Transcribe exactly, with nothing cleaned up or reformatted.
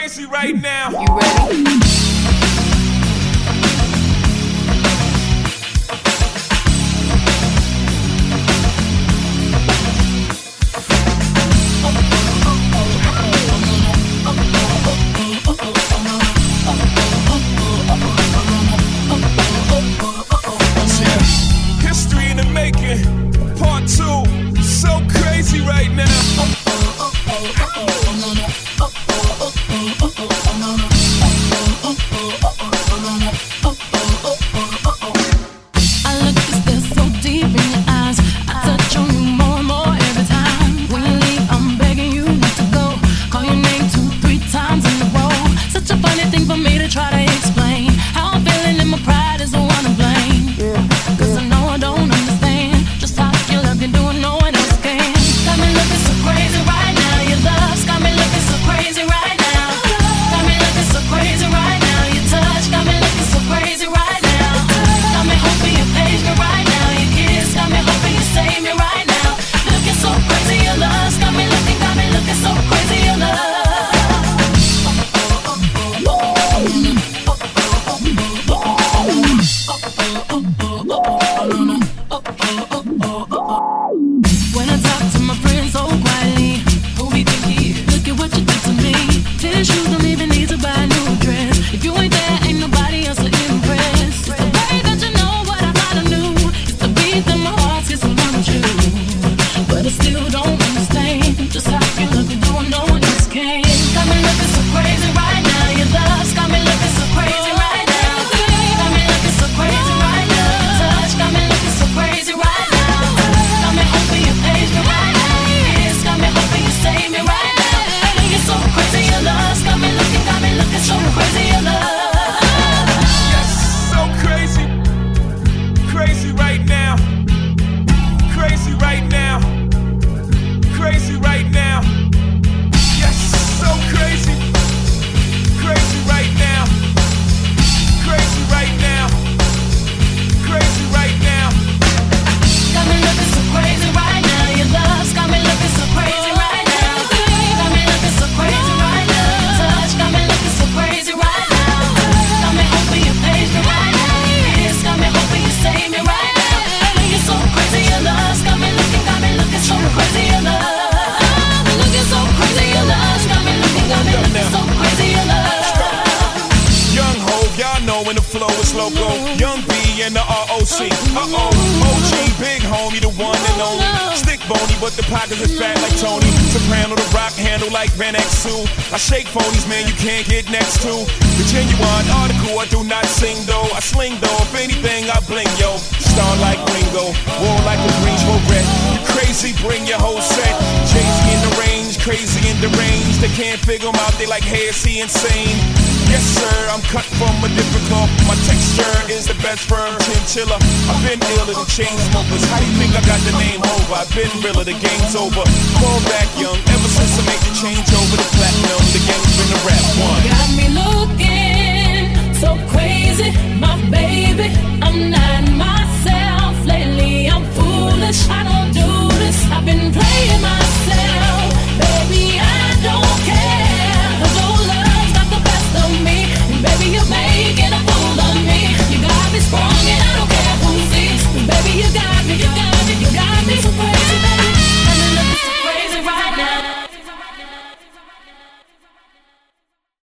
crazy right now. You ready? History in the making, part two. So crazy right now. When the flow is loco, Young B and the R O C. Uh-oh, O G, big homie, the one and only. Stick bony, but the pockets is fat like Tony. Soprano, the rock handle like Van Exel. I shake phonies, man, you can't get next to. The genuine article, I do not sing though. I sling though, if anything, I bling, yo. Star like Ringo, war like a Greensboro red. You crazy, bring your whole set. Jay-Z in the range, crazy in the range. They can't figure him out, they like, hey, is he insane? Yes, sir, I'm cut from a different cloth. My texture is the best firm chinchilla. I've been iller than chain smokers. How do you think I got the name over? I've been realer, the game's over. Fall back young, ever since I made the change over the platinum. The game's been a rap one. Got me looking